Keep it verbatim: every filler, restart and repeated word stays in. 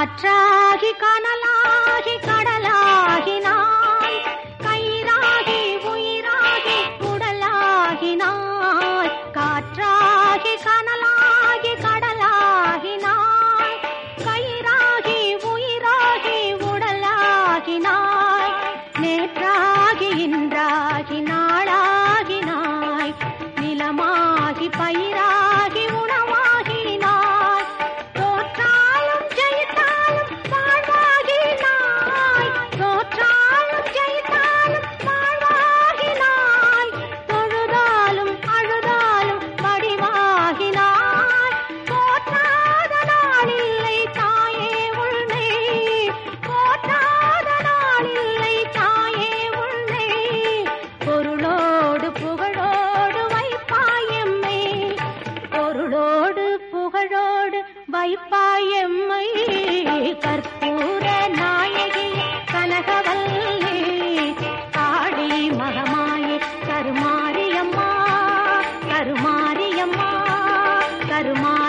காற்றாகி கனலாகி கடலாகினாய், கயிறாகி உயிராகி உடலாகினாய். காற்றாகி கனலாகி கடலாகினாய், கயிறாகி உயிராகி உடலாகினாய். நேற்றாகி இன்றாகி நாளாகினாய், நிலமாகி பயிராகி உணவாகினாய். தோற்றாலும் ஜெயித்தாலும் வாழ்வாகினாய், தோற்றாலும் ஜெயித்தாலும் வாழ்வாகினாய். தொழுதாலும் அழுதாலும் வடிவாகினாய். போற்றாத நாளில்லை தாயே உன்னை, போற்றாத நாளில்லை தாயே உன்னை. பொருளோடு புகழோடு வைப்பாயம்மை, பொருளோடு புகழோடு வைப்பாயம்மை. கற்பூர நாயகி கனகவல்லி, காளி மகமாயி கருமாரியம்மா, கருமாரியம்மா, கருமா